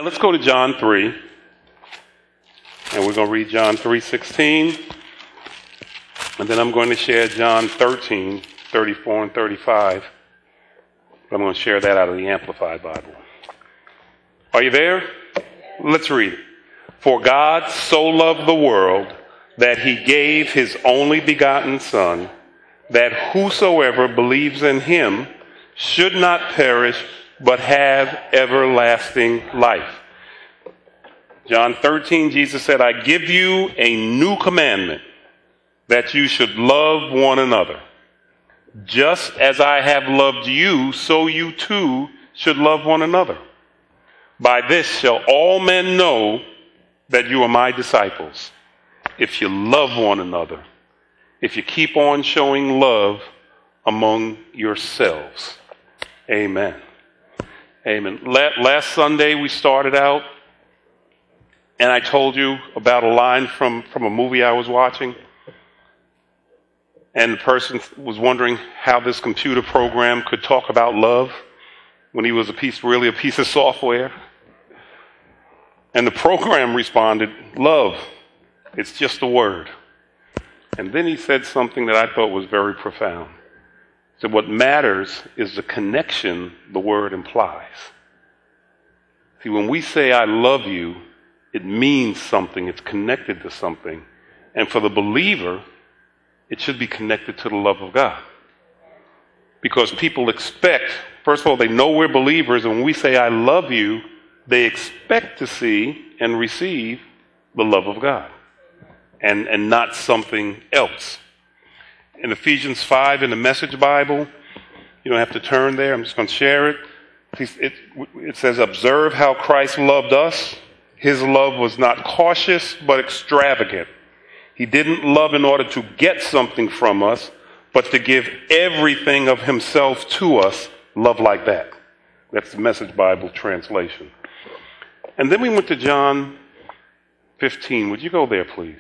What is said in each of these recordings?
Now let's go to John 3, and we're going to read John 3:16, and then I'm going to share John 13:34 and 35. I'm going to share that out of the Amplified Bible. Are you there? Let's read it. For God so loved the world that he gave his only begotten Son, that whosoever believes in him should not perish, but have everlasting life. John 13, Jesus said, I give you a new commandment, that you should love one another. Just as I have loved you, so you too should love one another. By this shall all men know that you are my disciples, if you love one another, if you keep on showing love among yourselves. Amen. Amen. Last Sunday we started out, and I told you about a line from a movie I was watching. And the person was wondering how this computer program could talk about love when he was really a piece of software. And the program responded, love, it's just a word. And then he said something that I thought was very profound. He said, what matters is the connection the word implies. See, when we say I love you, it means something. It's connected to something. And for the believer, it should be connected to the love of God. Because people expect, first of all, they know we're believers, and when we say I love you, they expect to see and receive the love of God and not something else. In Ephesians 5 in the Message Bible, you don't have to turn there, I'm just going to share it. It says, observe how Christ loved us. His love was not cautious, but extravagant. He didn't love in order to get something from us, but to give everything of himself to us, love like that. That's the Message Bible translation. And then we went to John 15. Would you go there, please?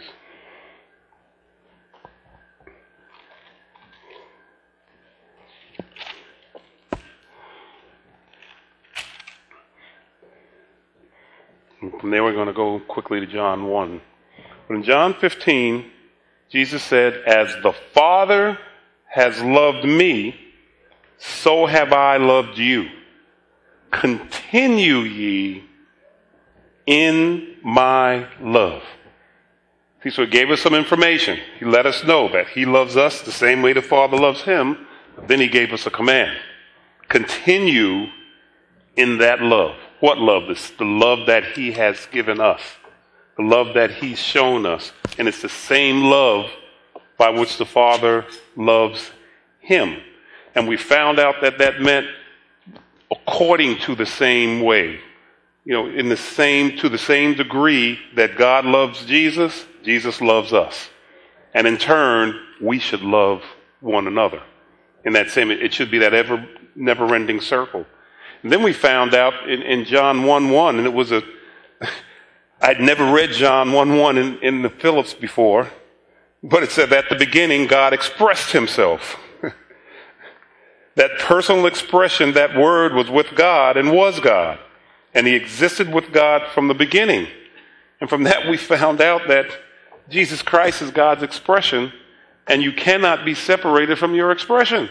And from there we're going to go quickly to John 1. But in John 15, Jesus said, as the Father has loved me, so have I loved you. Continue ye in my love. See, so he gave us some information. He let us know that he loves us the same way the Father loves him. Then he gave us a command. Continue in that love. What love? It's the love that he has given us. The love that he's shown us. And it's the same love by which the Father loves him. And we found out that that meant according to the same way. You know, to the same degree that God loves Jesus, Jesus loves us. And in turn, we should love one another. In that same, it should be that never-ending circle. And then we found out in John 1:1, and it was I'd never read John 1:1 in the Phillips before, but it said at the beginning, God expressed himself. That personal expression, that word was with God and was God. And he existed with God from the beginning. And from that we found out that Jesus Christ is God's expression, and you cannot be separated from your expression.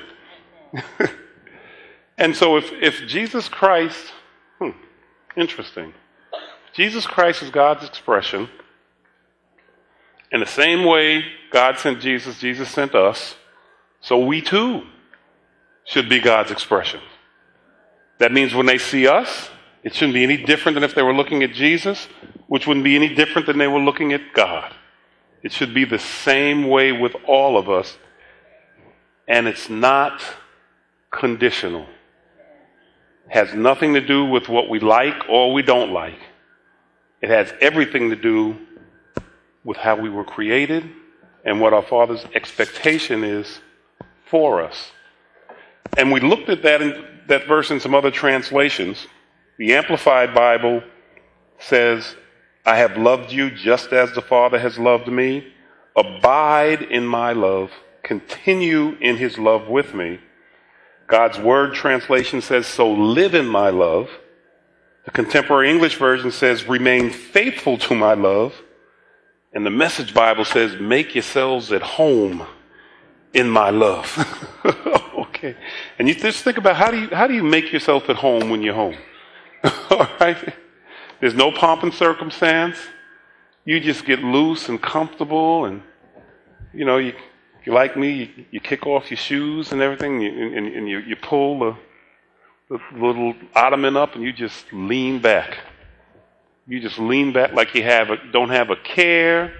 And so if Jesus Christ, interesting. Jesus Christ is God's expression. In the same way God sent Jesus, Jesus sent us, so we too should be God's expression. That means when they see us, it shouldn't be any different than if they were looking at Jesus, which wouldn't be any different than they were looking at God. It should be the same way with all of us, and it's not conditional. It has nothing to do with what we like or we don't like. It has everything to do with how we were created and what our Father's expectation is for us. And we looked at that verse in some other translations. The Amplified Bible says, I have loved you just as the Father has loved me. Abide in my love. Continue in his love with me. God's Word translation says, so live in my love. The The Contemporary English Version says, remain faithful to my love. And the Message Bible says, make yourselves at home in my love. Okay. And you just think about how do you make yourself at home when you're home? All right. There's no pomp and circumstance. You just get loose and comfortable, and you like me, you kick off your shoes and everything, and you pull the little ottoman up, and you just lean back. You just lean back like you don't have a care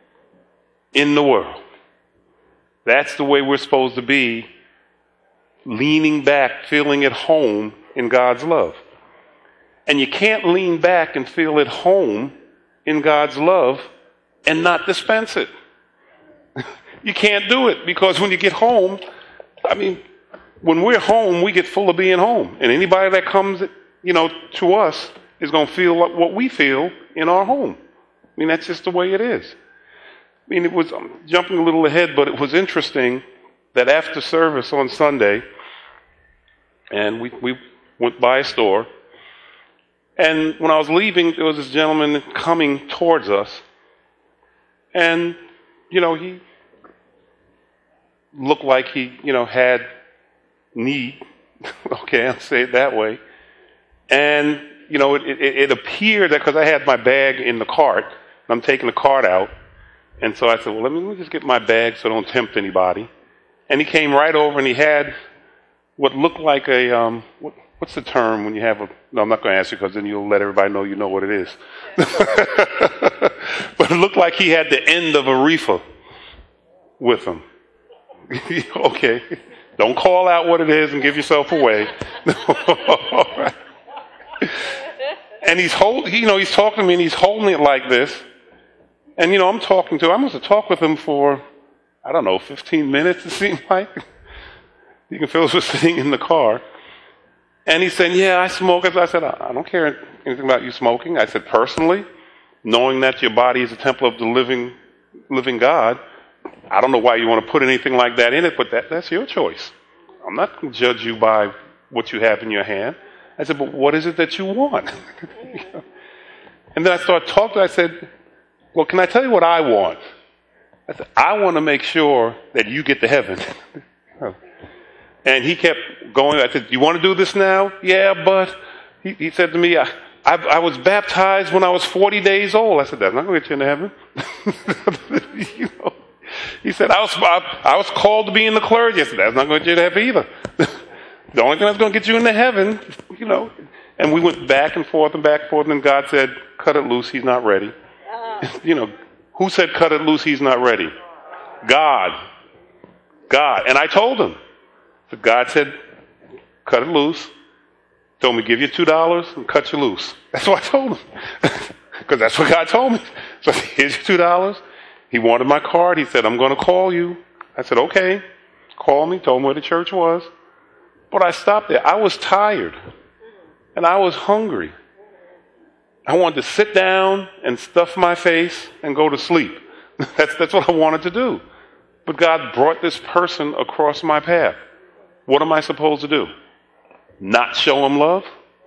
in the world. That's the way we're supposed to be, leaning back, feeling at home in God's love. And you can't lean back and feel at home in God's love and not dispense it. You can't do it, because when you get home, when we're home, we get full of being home. And anybody that comes, to us is going to feel what we feel in our home. That's just the way it is. It was, I'm jumping a little ahead, but it was interesting that after service on Sunday, and we went by a store, and when I was leaving, there was this gentleman coming towards us, and, he looked like he, had need. Okay, I'll say it that way. And, it appeared that because I had my bag in the cart, and I'm taking the cart out, and so I said, well, let me just get my bag so I don't tempt anybody. And he came right over, and he had what looked like a, what's the term when you have no, I'm not going to ask you, because then you'll let everybody know you know what it is. But it looked like he had the end of a reefer with him. Okay. Don't call out what it is and give yourself away. All right. And he's talking to me, and he's holding it like this. And, I must have talked with him for, 15 minutes, it seemed like. You can feel us sitting in the car. And he said, yeah, I smoke. I said, I don't care anything about you smoking. I said, personally, knowing that your body is a temple of the living God, I don't know why you want to put anything like that in it, but that's your choice. I'm not going to judge you by what you have in your hand. I said, but what is it that you want? And then I started talking. I said, well, can I tell you what I want? I said, I want to make sure that you get to heaven. And he kept going. I said, you want to do this now? Yeah, but he said to me, I was baptized when I was 40 days old. I said, that's not going to get you into heaven. He said, I was called to be in the clergy. I said, that's not going to get you to heaven either. The only thing that's going to get you into heaven, And we went back and forth, and God said, cut it loose, he's not ready. Who said cut it loose, he's not ready? God. And I told him. So God said, cut it loose. Told me, give you $2 and cut you loose. That's what I told him. Because that's what God told me. So here's your $2. He wanted my card. He said, I'm going to call you. I said, okay. Call me. Told him where the church was. But I stopped there. I was tired. And I was hungry. I wanted to sit down and stuff my face and go to sleep. That's what I wanted to do. But God brought this person across my path. What am I supposed to do? Not show him love?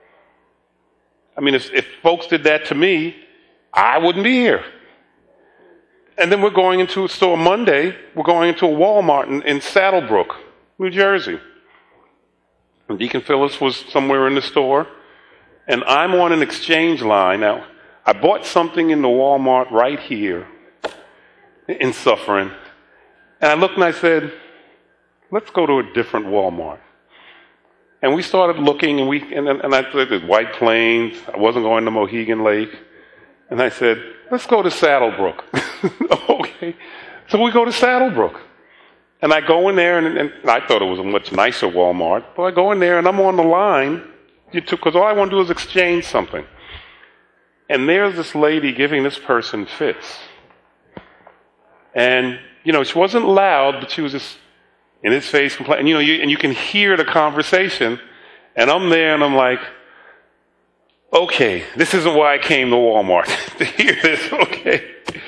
If folks did that to me, I wouldn't be here. And then we're going into a store Monday. We're going into a Walmart in Saddlebrook, New Jersey. And Deacon Phyllis was somewhere in the store. And I'm on an exchange line. Now, I bought something in the Walmart right here in Suffering. And I looked and I said, let's go to a different Walmart. And we started looking, and I said, there's White Plains. I wasn't going to Mohegan Lake. And I said, let's go to Saddlebrook. Okay. So we go to Saddlebrook. And I go in there, and I thought it was a much nicer Walmart. But I go in there, and I'm on the line, because all I want to do is exchange something. And there's this lady giving this person fits. And, she wasn't loud, but she was just in his face complaining. And you can hear the conversation. And I'm there, and I'm like, okay, this isn't why I came to Walmart, to hear this, okay.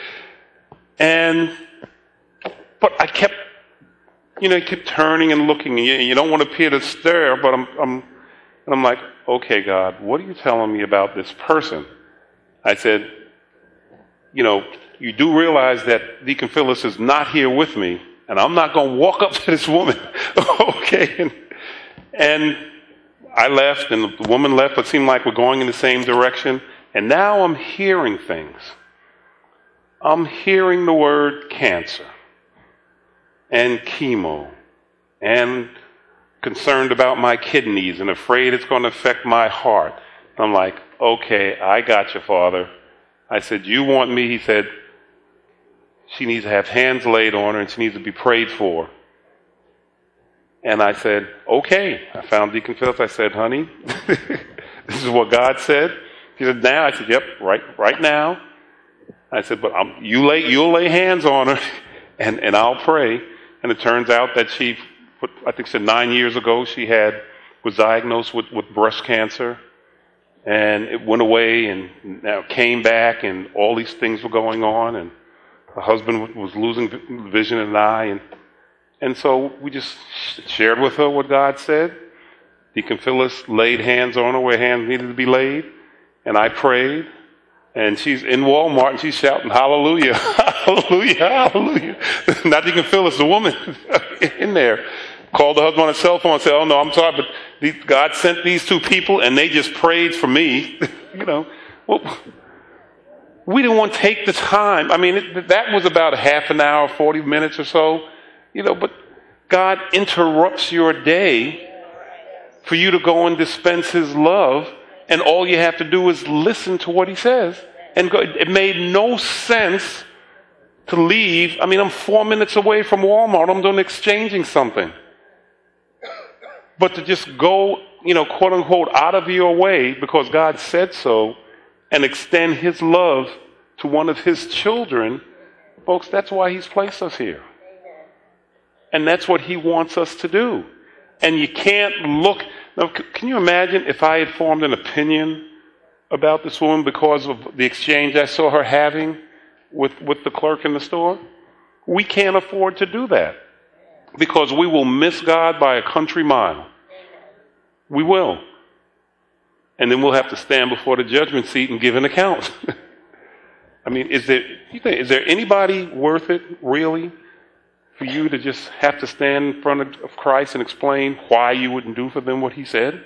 But I kept turning and looking, and you don't want to appear to stare, but And I'm like, okay, God, what are you telling me about this person? I said, you do realize that Deacon Phyllis is not here with me, and I'm not going to walk up to this woman. Okay. And I left, and the woman left, but it seemed like we're going in the same direction. And now I'm hearing things. I'm hearing the word cancer and chemo and concerned about my kidneys and afraid it's going to affect my heart. I'm like, okay, I got you, Father. I said, you want me? He said, she needs to have hands laid on her and she needs to be prayed for. And I said, okay. I found Deacon Phillips. I said, honey, this is what God said. He said, now? I said, yep, right now. I said, but you'll lay hands on her and I'll pray. And it turns out that I think she said 9 years ago, was diagnosed with breast cancer. And it went away and now came back, and all these things were going on, and her husband was losing vision in an eye. And so we just shared with her what God said. Deacon Phyllis laid hands on her where hands needed to be laid, and I prayed. And she's in Walmart, and she's shouting, hallelujah, hallelujah, hallelujah. Not Deacon Phyllis, the woman in there. Called the husband on his cell phone and said, oh, no, I'm sorry, but God sent these two people, and they just prayed for me. Well, we didn't want to take the time. I mean, that was about a half an hour, 40 minutes or so. But God interrupts your day for you to go and dispense his love, and all you have to do is listen to what he says. And go. It made no sense to leave. I mean, I'm 4 minutes away from Walmart. I'm doing exchanging something. But to just go, quote unquote, out of your way because God said so and extend his love to one of his children, folks, that's why he's placed us here. And that's what he wants us to do. And you can't look. Now, can you imagine if I had formed an opinion about this woman because of the exchange I saw her having with the clerk in the store? We can't afford to do that because we will miss God by a country mile. We will. And then we'll have to stand before the judgment seat and give an account. I mean, is there anybody worth it, really, for you to just have to stand in front of Christ and explain why you wouldn't do for them what he said?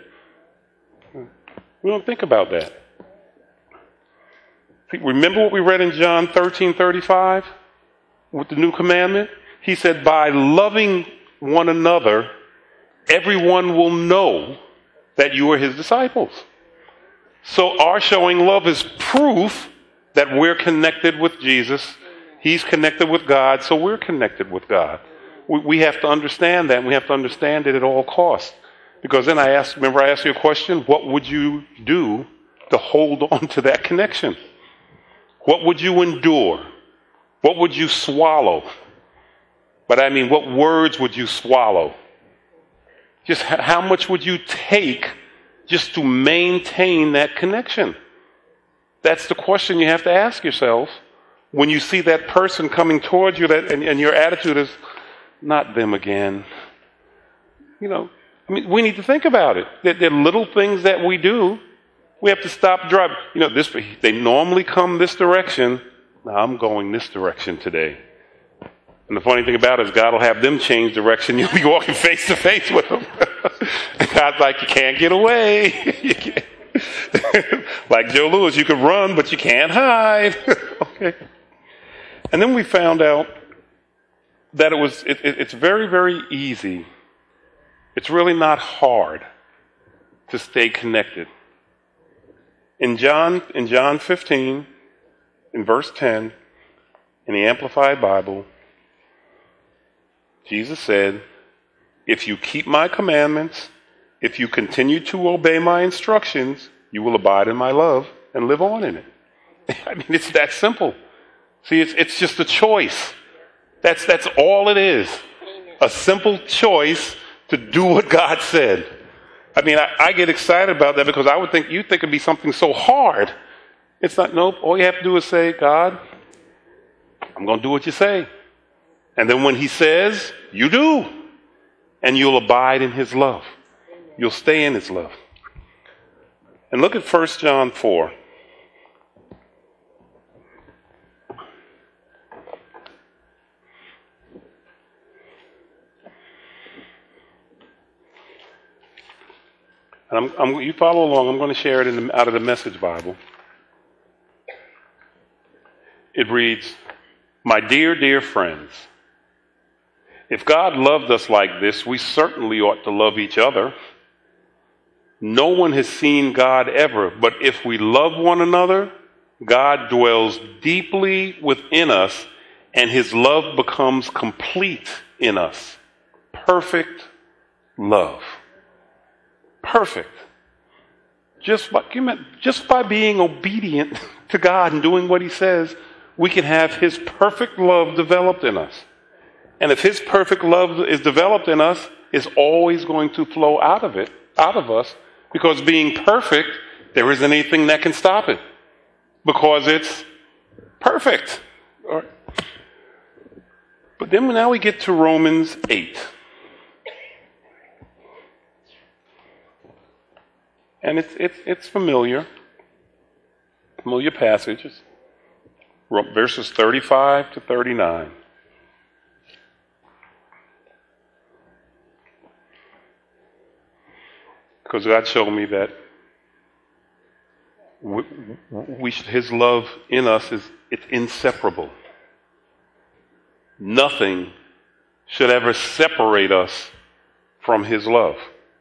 We don't think about that. Remember what we read in John 13:35 with the new commandment? He said, by loving one another, everyone will know that you are his disciples. So our showing love is proof that we're connected with Jesus. He's connected with God, so we're connected with God. We have to understand that, and we have to understand it at all costs. Because then I asked you a question, what would you do to hold on to that connection? What would you endure? What would you swallow? But I mean, what words would you swallow? Just how much would you take just to maintain that connection? That's the question you have to ask yourself when you see that person coming towards you and your attitude is, not them again. We need to think about it. There are little things that we do. We have to stop driving. They normally come this direction. Now I'm going this direction today. And the funny thing about it is God will have them change direction. You'll be walking face to face with them. And God's like, you can't get away. Like Joe Louis, you can run, but you can't hide. Okay. And then we found out that it's very, very easy. It's really not hard to stay connected. In John 15, in verse 10, in the Amplified Bible, Jesus said, if you keep my commandments, if you continue to obey my instructions, you will abide in my love and live on in it. I mean, it's that simple. See, it's just a choice. That's all it is. A simple choice to do what God said. I mean, I get excited about that because you'd think it'd be something so hard. It's not, nope. All you have to do is say, God, I'm going to do what you say. And then when he says, you do. And you'll abide in his love. You'll stay in his love. And look at 1 John 4. And you follow along. I'm going to share it out of the Message Bible. It reads, "My dear, dear friends, if God loved us like this, we certainly ought to love each other. No one has seen God ever, but if we love one another, God dwells deeply within us, and his love becomes complete in us." Perfect love. Perfect. Just by being obedient to God and doing what he says, we can have his perfect love developed in us. And if his perfect love is developed in us, it's always going to flow out of us, because being perfect, there isn't anything that can stop it, because it's perfect. All right. But then now we get to Romans 8. And it's familiar passages, verses 35 to 39. Because God showed me that his love in us it's inseparable. Nothing should ever separate us from his love.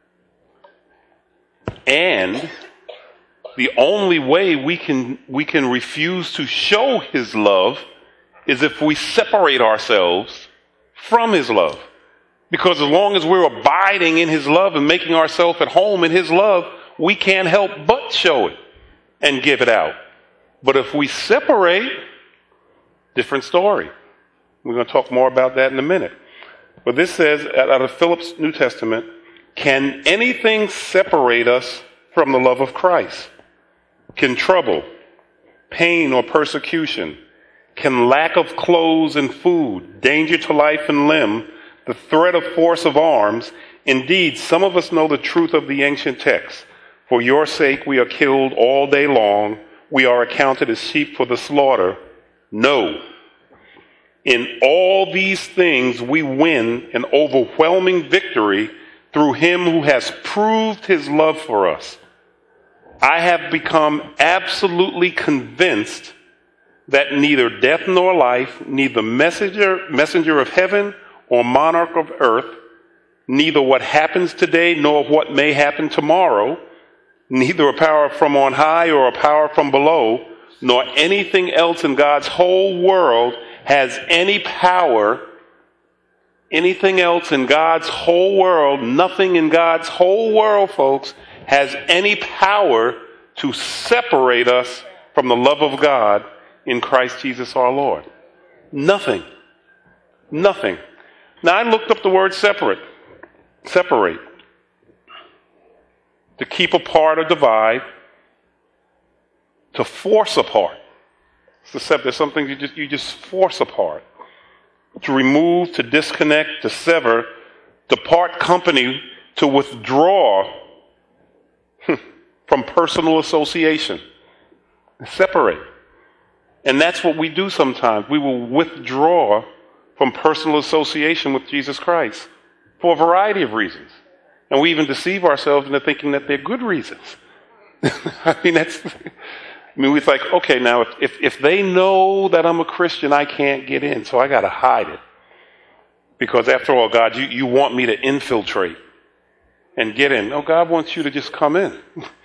And the only way we can refuse to show his love is if we separate ourselves from his love. Because as long as we're abiding in his love and making ourselves at home in his love, we can't help but show it and give it out. But if we separate, different story. We're going to talk more about that in a minute. But this says, out of Philip's New Testament, "Can anything separate us from the love of Christ? Can trouble, pain, or persecution? Can lack of clothes and food, danger to life and limb, the threat of force of arms? Indeed, some of us know the truth of the ancient text. For your sake we are killed all day long. We are accounted as sheep for the slaughter. No. In all these things we win an overwhelming victory through him who has proved his love for us. I have become absolutely convinced that neither death nor life, neither messenger of heaven or monarch of earth, neither what happens today nor what may happen tomorrow, neither a power from on high or a power from below, nor anything else in God's whole world has any power. Anything else in God's whole world, nothing in God's whole world, folks, has any power to separate us from the love of God in Christ Jesus our Lord. Nothing. Nothing. Now I looked up the word separate. Separate. To keep apart or divide. To force apart. There's something you just force apart. To remove, to disconnect, to sever, to part company, to withdraw from personal association. Separate. And that's what we do sometimes. We will withdraw from personal association with Jesus Christ for a variety of reasons. And we even deceive ourselves into thinking that they're good reasons. We're like, okay, now if they know that I'm a Christian, I can't get in, so I got to hide it. Because after all, God, you want me to infiltrate and get in. No, God wants you to just come in.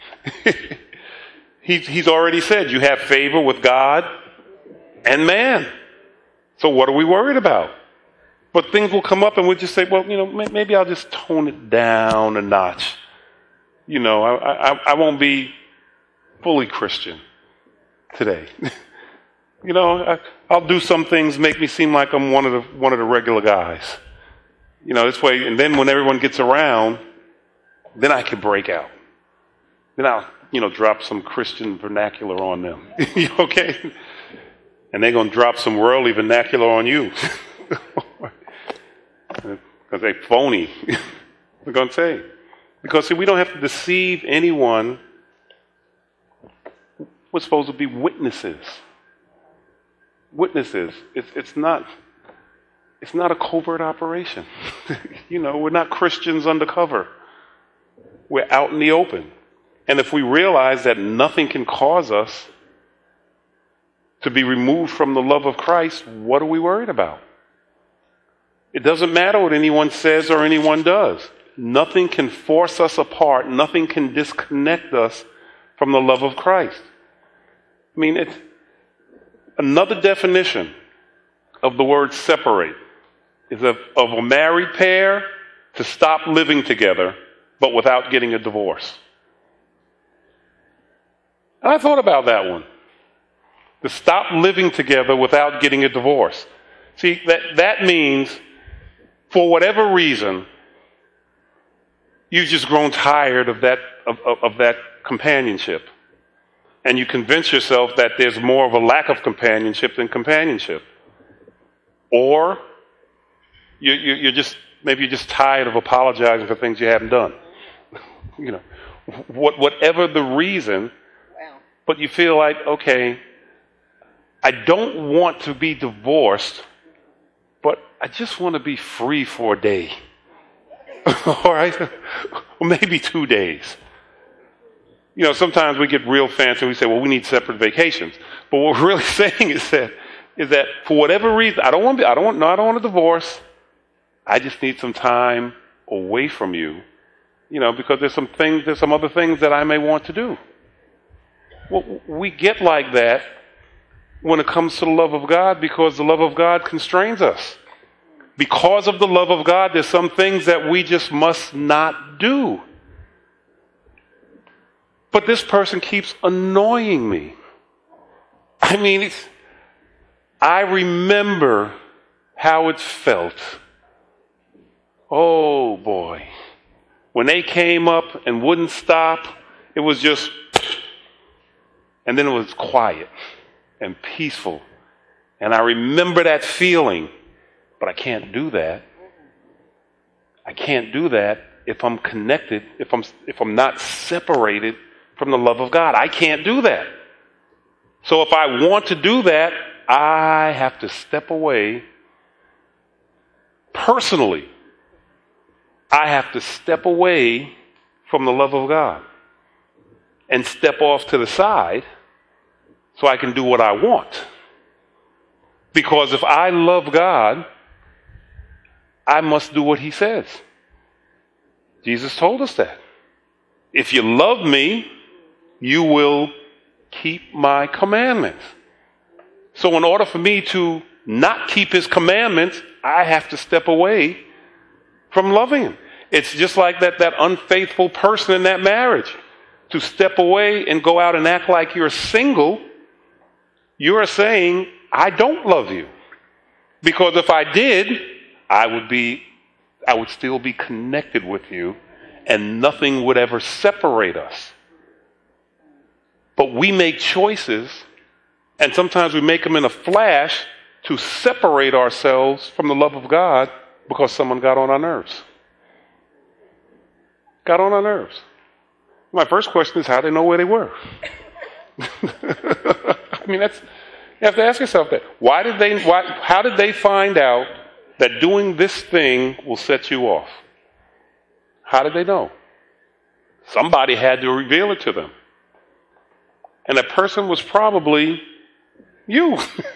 He's already said you have favor with God and man. So what are we worried about? But things will come up and we'll just say, well, maybe I'll just tone it down a notch. I won't be fully Christian today. I'll do some things make me seem like I'm one of the regular guys. This way, and then when everyone gets around, then I can break out. Then I'll, drop some Christian vernacular on them. Okay? And they're going to drop some worldly vernacular on you. Because they're phony. We're going to say. Because see, we don't have to deceive anyone We're supposed to be witnesses. Witnesses. It's not a covert operation. We're not Christians undercover. We're out in the open. And if we realize that nothing can cause us to be removed from the love of Christ, what are we worried about? It doesn't matter what anyone says or anyone does. Nothing can force us apart. Nothing can disconnect us from the love of Christ. I mean, it's another definition of the word separate is of a married pair to stop living together, but without getting a divorce. And I thought about that one. To stop living together without getting a divorce. See, that means, for whatever reason, you've just grown tired of that companionship. And you convince yourself that there's more of a lack of companionship than companionship. Or you're just tired of apologizing for things you haven't done. Whatever the reason, but you feel like, okay, I don't want to be divorced, but I just want to be free for a day. All right? Or maybe 2 days. Sometimes we get real fancy and we say, well, we need separate vacations. But what we're really saying is that for whatever reason, I don't want a divorce. I just need some time away from you, because there's some other things that I may want to do. Well, we get like that when it comes to the love of God, because the love of God constrains us. Because of the love of God, there's some things that we just must not do. But this person keeps annoying me. I mean, I remember how it felt. Oh boy. When they came up and wouldn't stop, it was just, and then it was quiet and peaceful. And I remember that feeling, but I can't do that. I can't do that if I'm connected, if I'm not separated from the love of God. I can't do that. So if I want to do that, I have to step away personally. I have to step away from the love of God and step off to the side so I can do what I want. Because if I love God, I must do what He says. Jesus told us that. If you love me, you will keep my commandments. So in order for me to not keep His commandments, I have to step away from loving Him. It's just like that unfaithful person in that marriage. To step away and go out and act like you're single, you're saying, I don't love you. Because if I did, I would still be connected with you, and nothing would ever separate us. But we make choices, and sometimes we make them in a flash to separate ourselves from the love of God because someone got on our nerves. Got on our nerves. My first question is, how do they know where they were? I mean, you have to ask yourself that. How did they find out that doing this thing will set you off? How did they know? Somebody had to reveal it to them. And that person was probably you.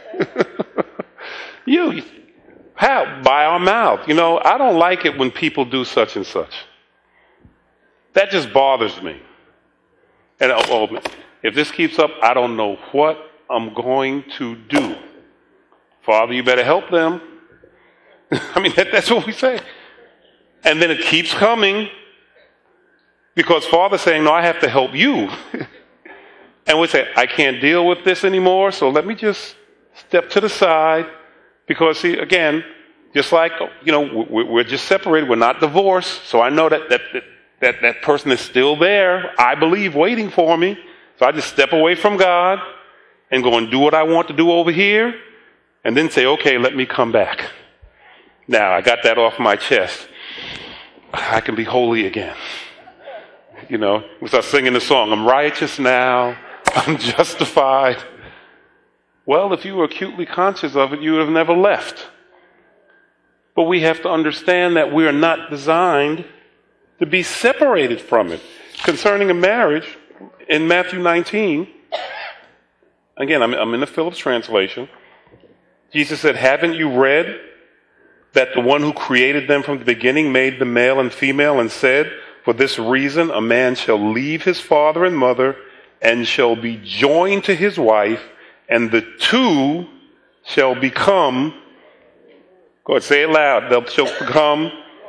You. How? By our mouth. I don't like it when people do such and such. That just bothers me. And if this keeps up, I don't know what I'm going to do. Father, you better help them. I mean, that's what we say. And then it keeps coming because Father's saying, no, I have to help you. And we say, I can't deal with this anymore, so let me just step to the side. Because, see, again, just like, we're just separated. We're not divorced. So I know that person is still there, I believe, waiting for me. So I just step away from God and go and do what I want to do over here. And then say, okay, let me come back. Now, I got that off my chest. I can be holy again. We start singing the song, I'm righteous now, I'm justified. Well, if you were acutely conscious of it, you would have never left. But we have to understand that we are not designed to be separated from it. Concerning a marriage, in Matthew 19, again, I'm in the Phillips translation, Jesus said, haven't you read that the one who created them from the beginning made them male and female and said, for this reason a man shall leave his father and mother and shall be joined to his wife, and the two shall become, go ahead, say it loud, they shall become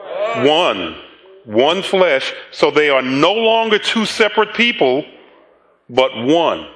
one flesh. So they are no longer two separate people, but one.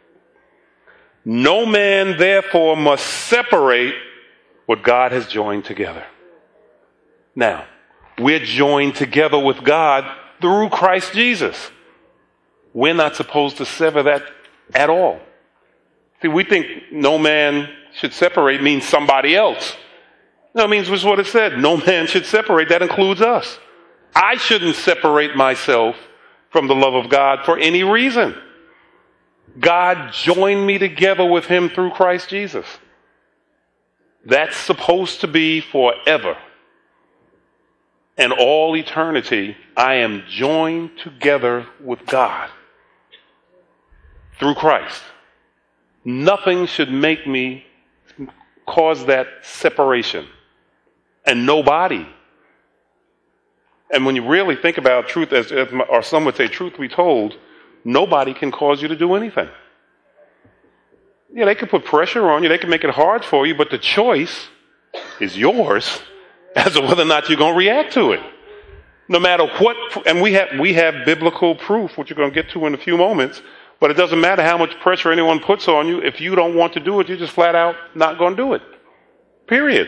No man therefore must separate what God has joined together. Now, we're joined together with God through Christ Jesus. We're not supposed to sever that at all. See, we think no man should separate means somebody else. No, it means just what it said. No man should separate. That includes us. I shouldn't separate myself from the love of God for any reason. God joined me together with him through Christ Jesus. That's supposed to be forever. And all eternity, I am joined together with God through Christ. Nothing should make me cause that separation. And nobody. And when you really think about truth, or some would say truth be told, nobody can cause you to do anything. Yeah, they can put pressure on you, they can make it hard for you, but the choice is yours as to whether or not you're going to react to it. No matter what, and we have biblical proof, which you're going to get to in a few moments, but it doesn't matter how much pressure anyone puts on you. If you don't want to do it, you're just flat out not going to do it. Period.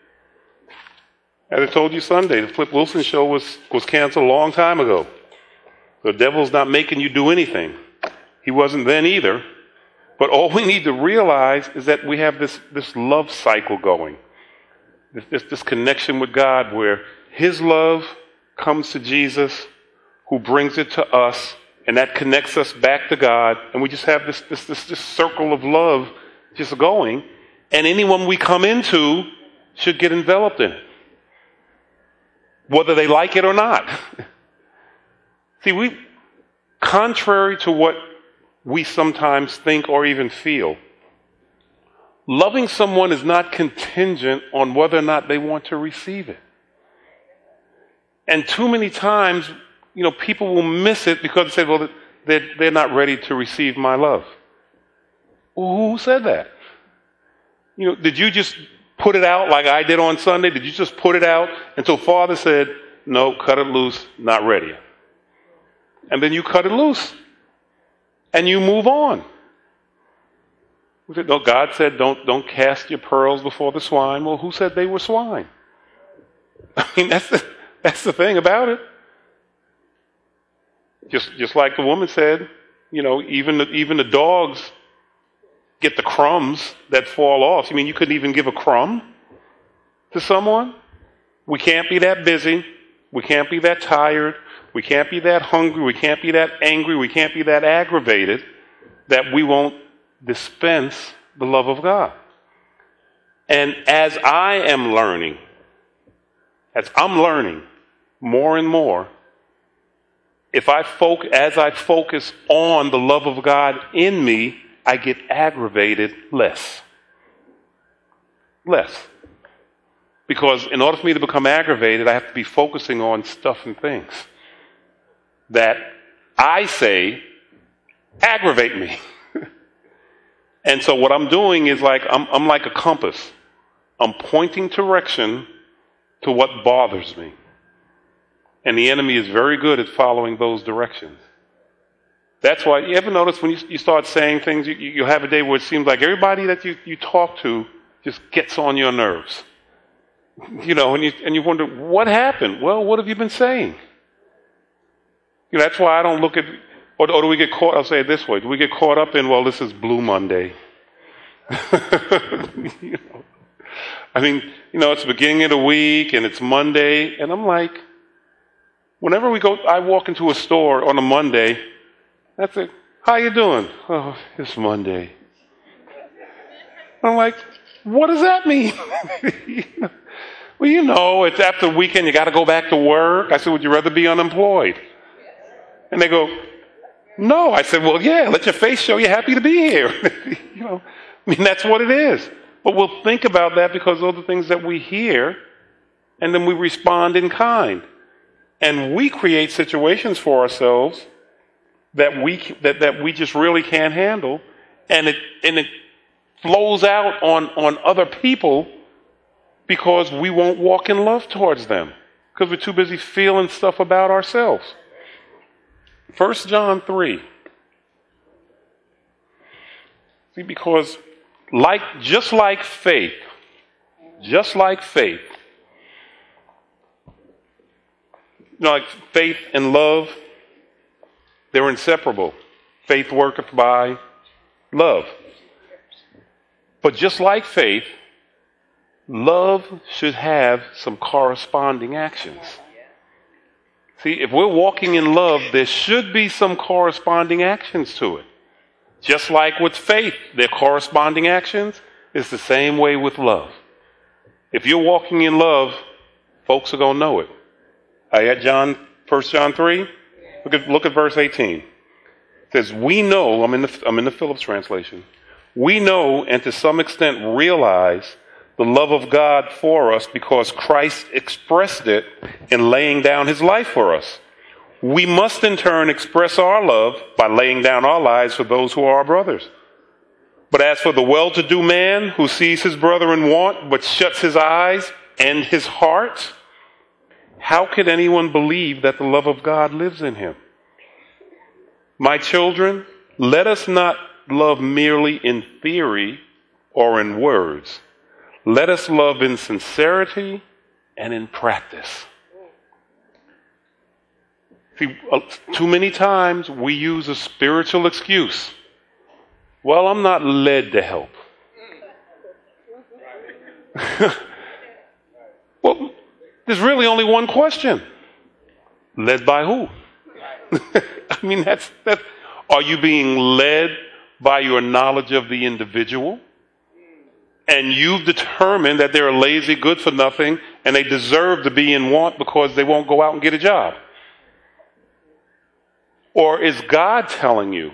As I told you Sunday, the Flip Wilson show was canceled a long time ago. The devil's not making you do anything. He wasn't then either. But all we need to realize is that we have this love cycle going. This connection with God where his love comes to Jesus, who brings it to us, and that connects us back to God. And we just have this circle of love just going. And anyone we come into should get enveloped in it, whether they like it or not. See, contrary to what we sometimes think or even feel, loving someone is not contingent on whether or not they want to receive it. And too many times, people will miss it because they say, well, they're not ready to receive my love. Well, who said that? Did you just put it out like I did on Sunday? Did you just put it out until Father said, no, cut it loose, not ready? And then you cut it loose. And you move on. No, God said, don't cast your pearls before the swine. Well, who said they were swine? I mean, that's the thing about it. Just like the woman said, even the dogs get the crumbs that fall off. You mean you couldn't even give a crumb to someone? We can't be that busy. We can't be that tired. We can't be that hungry. We can't be that angry. We can't be that aggravated that we won't dispense the love of God. And as I'm learning more and more, as I focus on the love of God in me, I get aggravated less. Because in order for me to become aggravated, I have to be focusing on stuff and things that I say aggravate me. And so what I'm doing is I'm like a compass. I'm pointing direction to what bothers me. And the enemy is very good at following those directions. That's why, you ever notice when you start saying things, you have a day where it seems like everybody that you talk to just gets on your nerves. And you wonder, what happened? Well, what have you been saying? That's why I don't look at, or do we get caught, I'll say it this way, do we get caught up in, well, this is Blue Monday? I mean, it's the beginning of the week and it's Monday, and I'm like, whenever I walk into a store on a Monday, that's it. How you doing? Oh, it's Monday. I'm like, what does that mean? Well, you know, it's after the weekend, you got to go back to work. I said, would you rather be unemployed? And they go, no. I said, well, yeah, let your face show you're happy to be here. You know, I mean, that's what it is. But we'll think about that because those are the things that we hear, and then we respond in kind. And we create situations for ourselves that we just really can't handle, and it flows out on other people because we won't walk in love towards them because we're too busy feeling stuff about ourselves. 1 John 3. See, because just like faith, like faith and love, they're inseparable. Faith worketh by love. But just like faith, love should have some corresponding actions. See, if we're walking in love, there should be some corresponding actions to it. Just like with faith, there are corresponding actions. It's the same way with love. If you're walking in love, folks are going to know it. I at 1 John 3. Look at verse 18. It says, we know, I'm in the Phillips translation. We know and to some extent realize the love of God for us because Christ expressed it in laying down his life for us. We must in turn express our love by laying down our lives for those who are our brothers. But as for the well-to-do man who sees his brother in want but shuts his eyes and his heart, how could anyone believe that the love of God lives in him? My children, let us not love merely in theory or in words. Let us love in sincerity and in practice. See, too many times we use a spiritual excuse. Well, I'm not led to help. Well, there's really only one question. Led by who? I mean, that's are you being led by your knowledge of the individual? And you've determined that they're lazy, good for nothing, and they deserve to be in want because they won't go out and get a job? Or is God telling you?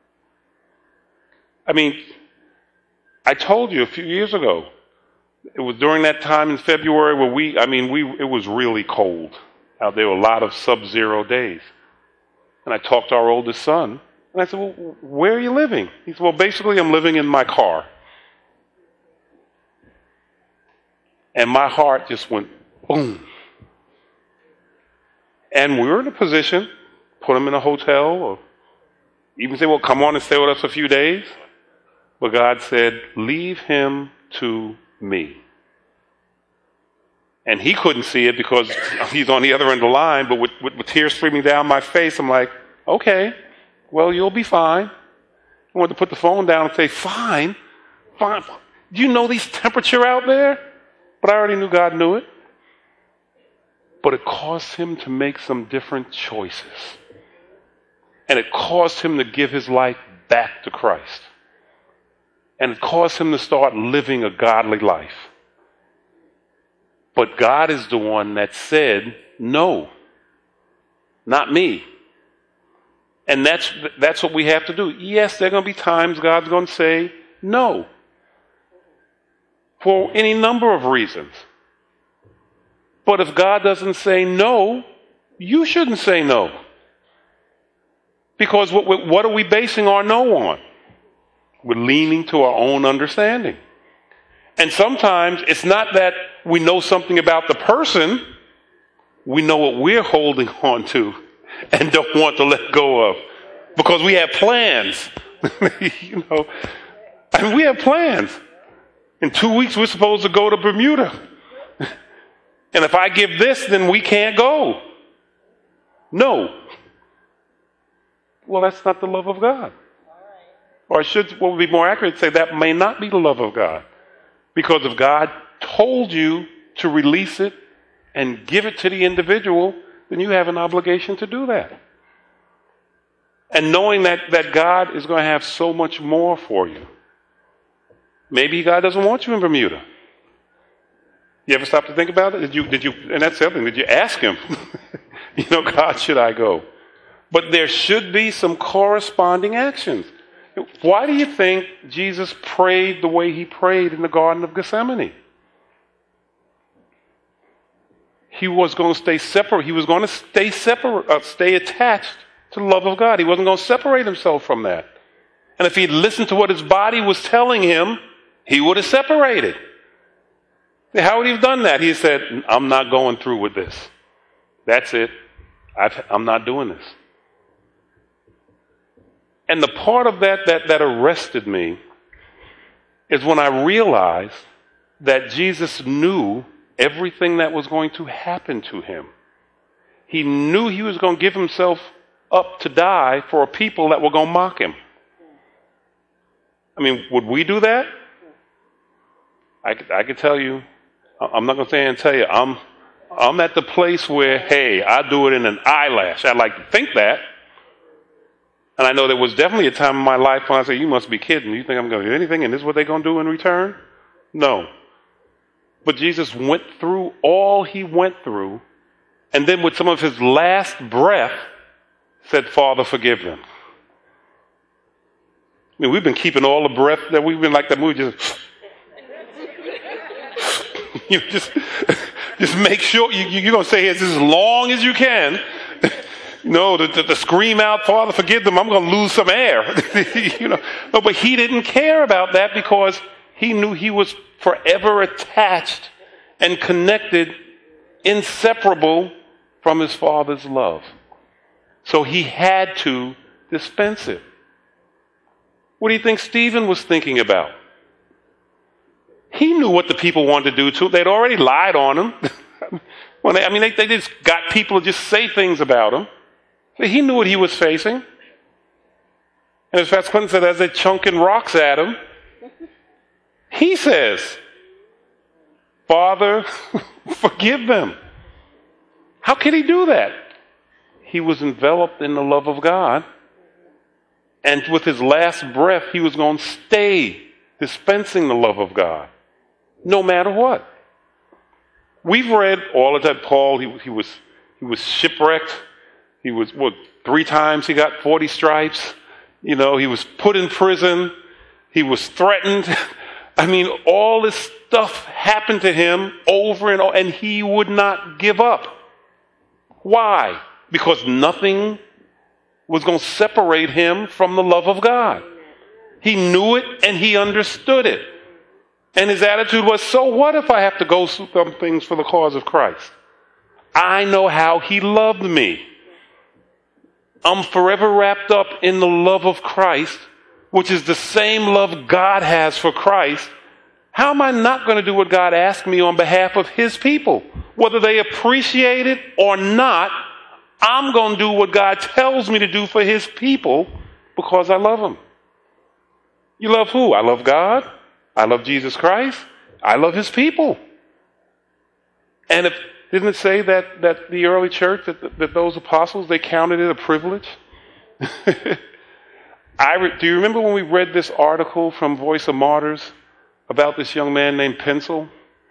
I mean, I told you a few years ago, it was during that time in February where it was really cold out there, were a lot of sub-zero days. And I talked to our oldest son, and I said, well, where are you living? He said, well, basically I'm living in my car. And my heart just went boom. And we were in a position, put him in a hotel, or even say, well, come on and stay with us a few days. But God said, leave him to me. And he couldn't see it because he's on the other end of the line, but with tears streaming down my face, I'm like, okay, well, you'll be fine. I wanted to put the phone down and say, fine. Do you know these temperature out there? But I already knew God knew it. But it caused him to make some different choices. And it caused him to give his life back to Christ. And it caused him to start living a godly life. But God is the one that said, no, not me. And that's what we have to do. Yes, there are going to be times God's going to say no. For any number of reasons. But if God doesn't say no, you shouldn't say no. Because what are we basing our no on? We're leaning to our own understanding. And sometimes it's not that we know something about the person, we know what we're holding on to and don't want to let go of. Because we have plans. You know, I mean, we have plans. In 2 weeks, we're supposed to go to Bermuda. And if I give this, then we can't go. No. Well, that's not the love of God. Or what would be more accurate, say that may not be the love of God. Because if God told you to release it and give it to the individual, then you have an obligation to do that. And knowing that God is going to have so much more for you. Maybe God doesn't want you in Bermuda. You ever stop to think about it? Did you, and that's the other thing, did you ask him, God, should I go? But there should be some corresponding actions. Why do you think Jesus prayed the way he prayed in the Garden of Gethsemane? He was going to stay separate. He was going to stay separate, stay attached to the love of God. He wasn't going to separate himself from that. And if he'd listened to what his body was telling him, he would have separated. How would he have done that? He said, I'm not going through with this. That's it. I'm not doing this. And the part of that arrested me is when I realized that Jesus knew everything that was going to happen to him. He knew he was going to give himself up to die for a people that were going to mock him. I mean, would we do that? I could tell you, I'm not going to stand and tell you, I'm at the place where, hey, I do it in an eyelash. I'd like to think that. And I know there was definitely a time in my life when I said, you must be kidding. You think I'm going to do anything and this is what they're going to do in return? No. But Jesus went through all he went through, and then with some of his last breath, said, Father, forgive them. I mean, we've been keeping all the breath that we've been like that movie, just make sure you're going to say it as long as you can. No, to scream out, Father, forgive them, I'm going to lose some air. No, but he didn't care about that because he knew he was forever attached and connected, inseparable from his Father's love. So he had to dispense it. What do you think Stephen was thinking about? He knew what the people wanted to do to him. They'd already lied on him. They just got people to just say things about him. So he knew what he was facing. And as Pastor Clinton said, as they're chunking rocks at him, he says, Father, forgive them. How could he do that? He was enveloped in the love of God. And with his last breath, he was going to stay dispensing the love of God, no matter what. We've read all of that. Paul, he was shipwrecked. He was, 3 times he got 40 stripes. He was put in prison. He was threatened. All this stuff happened to him over and over, and he would not give up. Why? Because nothing was going to separate him from the love of God. He knew it and he understood it. And his attitude was, so what if I have to go through some things for the cause of Christ? I know how he loved me. I'm forever wrapped up in the love of Christ, which is the same love God has for Christ. How am I not going to do what God asked me on behalf of his people? Whether they appreciate it or not, I'm going to do what God tells me to do for his people because I love them. You love who? I love God. I love Jesus Christ. I love his people. And didn't it say that the early church, that those apostles, they counted it a privilege? Do you remember when we read this article from Voice of Martyrs about this young man named Pencil?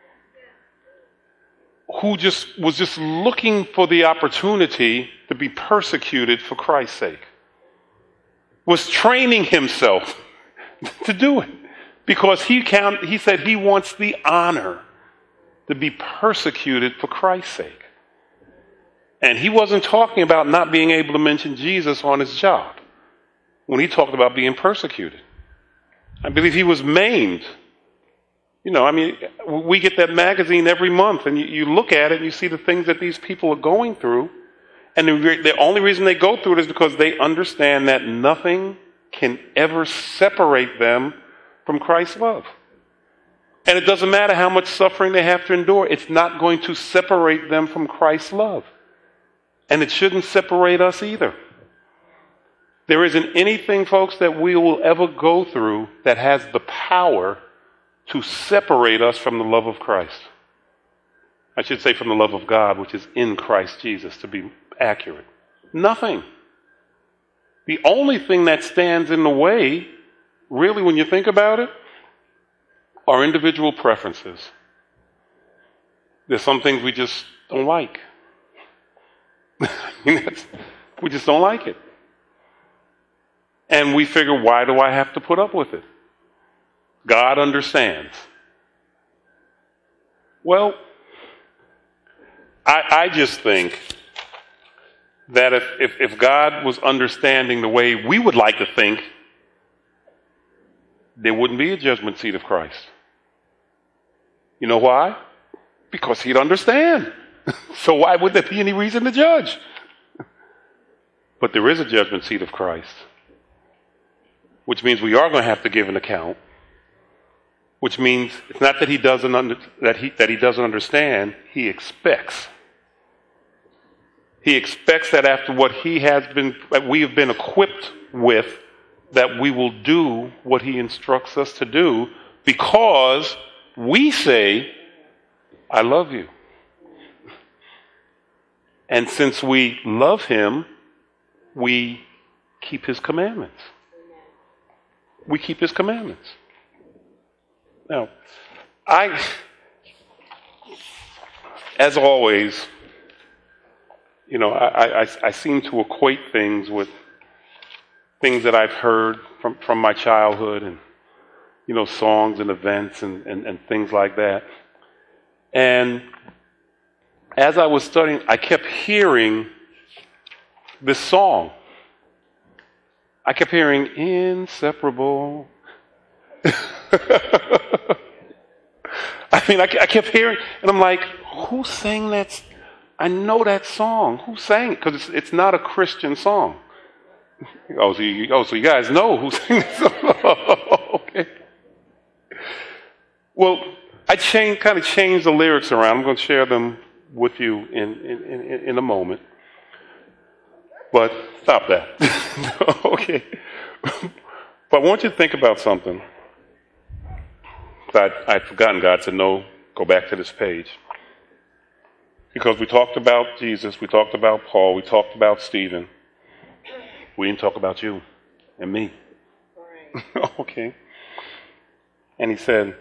Who was just looking for the opportunity to be persecuted for Christ's sake. Was training himself to do it. Because he said he wants the honor to be persecuted for Christ's sake. And he wasn't talking about not being able to mention Jesus on his job when he talked about being persecuted. I believe he was maimed. We get that magazine every month and you look at it and you see the things that these people are going through. And the only reason they go through it is because they understand that nothing can ever separate them from Christ's love. And it doesn't matter how much suffering they have to endure. It's not going to separate them from Christ's love. And it shouldn't separate us either. There isn't anything, folks, that we will ever go through that has the power to separate us from the love of Christ. I should say from the love of God, which is in Christ Jesus, to be accurate. Nothing. The only thing that stands in the way, really, when you think about it, are individual preferences. There's some things we just don't like. We just don't like it. And we figure, why do I have to put up with it? God understands. Well, I just think that if God was understanding the way we would like to think, there wouldn't be a judgment seat of Christ. You know why? Because he'd understand. So why would there be any reason to judge? But there is a judgment seat of Christ, which means we are going to have to give an account. Which means it's not that he doesn't understand. He expects. He expects that after what we have been equipped with, that we will do what he instructs us to do, because we say, "I love you." And since we love him, we keep his commandments. We keep his commandments. Now, as always, I seem to equate things with things that I've heard from my childhood, and, songs and events and things like that. And as I was studying, I kept hearing this song. I kept hearing "Inseparable." I kept hearing, and I'm like, who sang that? I know that song. Who sang it? Because it's not a Christian song. So you guys know who sang this song. Okay. Well, I kind of changed the lyrics around. I'm going to share them with you in a moment. But stop that. Okay. But I want you to think about something. I'd forgotten. God said, no, go back to this page. Because we talked about Jesus, we talked about Paul, we talked about Stephen. We didn't talk about you and me. Right. Okay. And he said,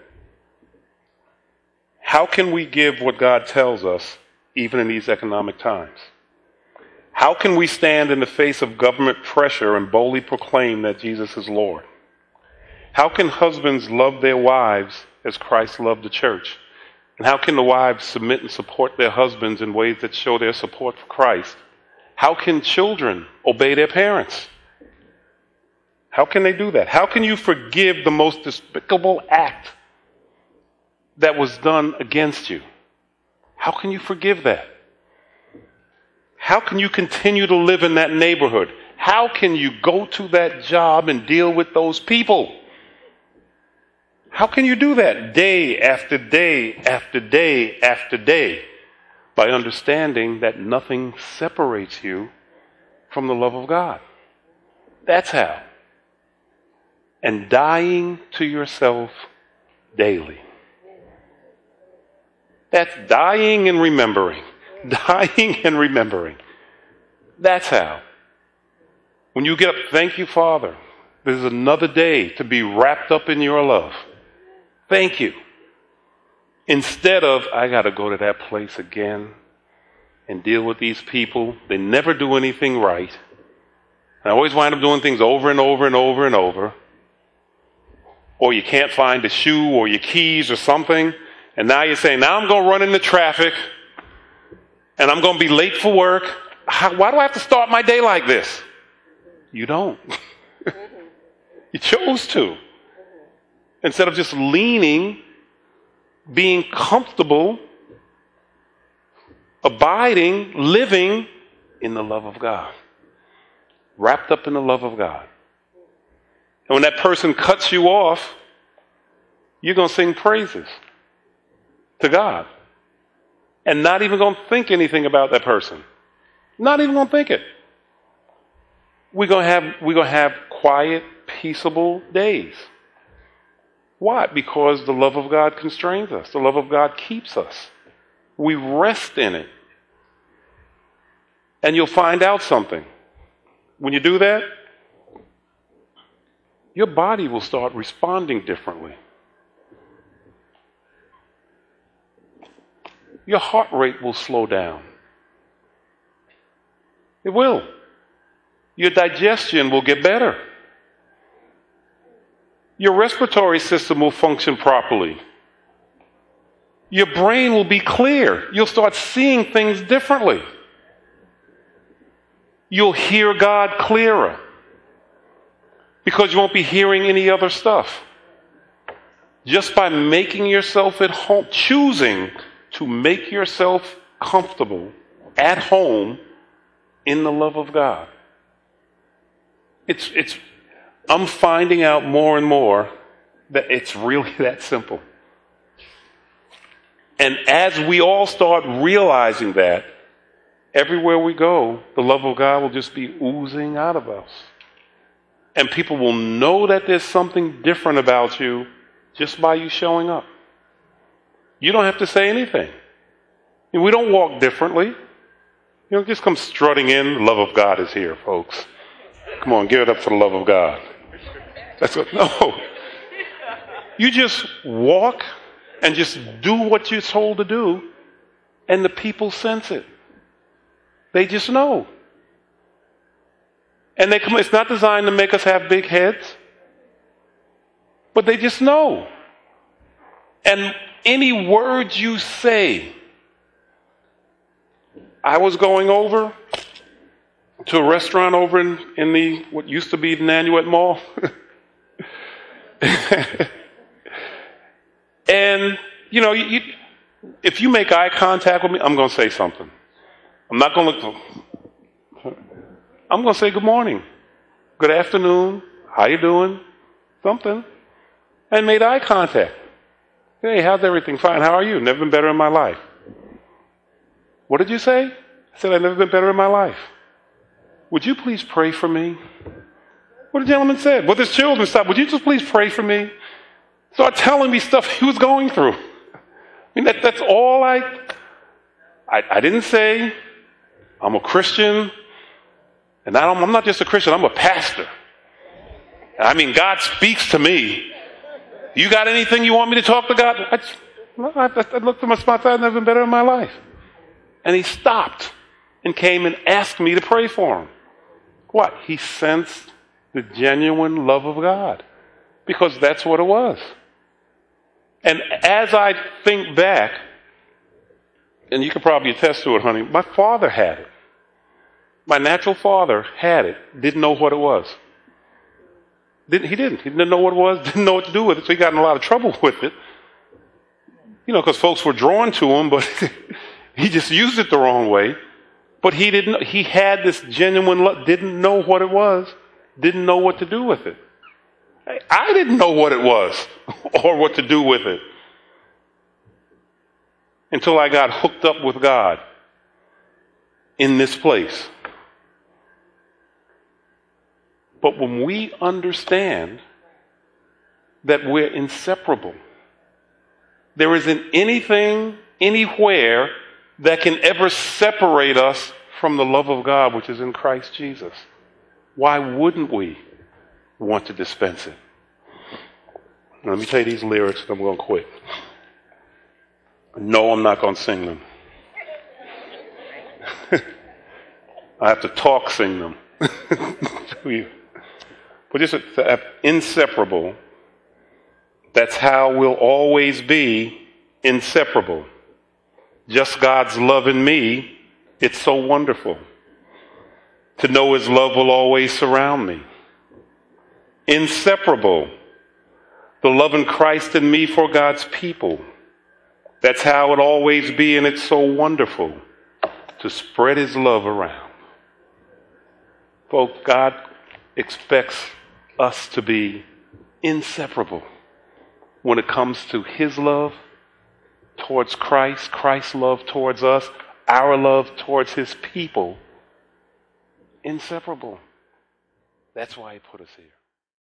how can we give what God tells us even in these economic times? How can we stand in the face of government pressure and boldly proclaim that Jesus is Lord? How can husbands love their wives as Christ loved the church? And how can the wives submit and support their husbands in ways that show their support for Christ? How can children obey their parents? How can they do that? How can you forgive the most despicable act that was done against you? How can you forgive that? How can you continue to live in that neighborhood? How can you go to that job and deal with those people? How can you do that day after day after day after day? By understanding that nothing separates you from the love of God. That's how. And dying to yourself daily. That's dying and remembering. Dying and remembering. That's how. When you get up, thank you, Father. This is another day to be wrapped up in your love. Thank you. Instead of, I got to go to that place again and deal with these people. They never do anything right. I always wind up doing things over and over and over and over. Or you can't find a shoe or your keys or something. And now you're saying, now I'm going to run into traffic. And I'm going to be late for work. Why do I have to start my day like this? You don't. You chose to. Instead of just leaning, being comfortable, abiding, living in the love of God. Wrapped up in the love of God. And when that person cuts you off, you're going to sing praises to God. And not even going to think anything about that person. Not even going to think it. We're going to have quiet, peaceable days. Why? Because the love of God constrains us. The love of God keeps us. We rest in it. And you'll find out something. When you do that, your body will start responding differently. Your heart rate will slow down. It will. Your digestion will get better. Your respiratory system will function properly. Your brain will be clear. You'll start seeing things differently. You'll hear God clearer because you won't be hearing any other stuff. Just by making yourself at home, choosing to make yourself comfortable at home in the love of God. I'm finding out more and more that it's really that simple. And as we all start realizing that, everywhere we go, the love of God will just be oozing out of us. And people will know that there's something different about you just by you showing up. You don't have to say anything. We don't walk differently. You don't just come strutting in. The love of God is here, folks. Come on, give it up for the love of God. No. You just walk and just do what you're told to do, and the people sense it. They just know. And they come. It's not designed to make us have big heads, but they just know. And any words you say. I was going over to a restaurant over in the what used to be the Nanuet Mall. And, if you make eye contact with me, I'm going to say something. I'm not going to look. I'm going to say good morning, good afternoon, how you doing, something, and made eye contact. Hey, how's everything? Fine. How are you? Never been better in my life. What did you say? I said, I've never been better in my life. Would you please pray for me? What the gentleman said. Well, his children stopped. Would you just please pray for me? Start telling me stuff he was going through. I mean, that's all I didn't say I'm a Christian, and I'm not just a Christian, I'm a pastor. I mean, God speaks to me. You got anything you want me to talk to God? I looked at my spot, I've never been better in my life. And he stopped and came and asked me to pray for him. What? He sensed the genuine love of God. Because that's what it was. And as I think back, and you could probably attest to it, honey, my father had it. My natural father had it. Didn't know what it was. He didn't know what it was, didn't know what to do with it, so he got in a lot of trouble with it. Because folks were drawn to him, but he just used it the wrong way. But he had this genuine love, didn't know what it was, didn't know what to do with it. I didn't know what it was or what to do with it until I got hooked up with God in this place. But when we understand that we're inseparable, there isn't anything, anywhere that can ever separate us from the love of God, which is in Christ Jesus. Why wouldn't we want to dispense it? Let me tell you these lyrics and I'm going to quit. No, I'm not going to sing them. I have to sing them to you. But just inseparable, that's how we'll always be inseparable. Just God's love in me, it's so wonderful. To know His love will always surround me. Inseparable, the love in Christ in me for God's people. That's how it always be, and it's so wonderful to spread His love around. Folks, God expects us to be inseparable when it comes to His love towards Christ, Christ's love towards us, our love towards His people. Inseparable. That's why He put us here.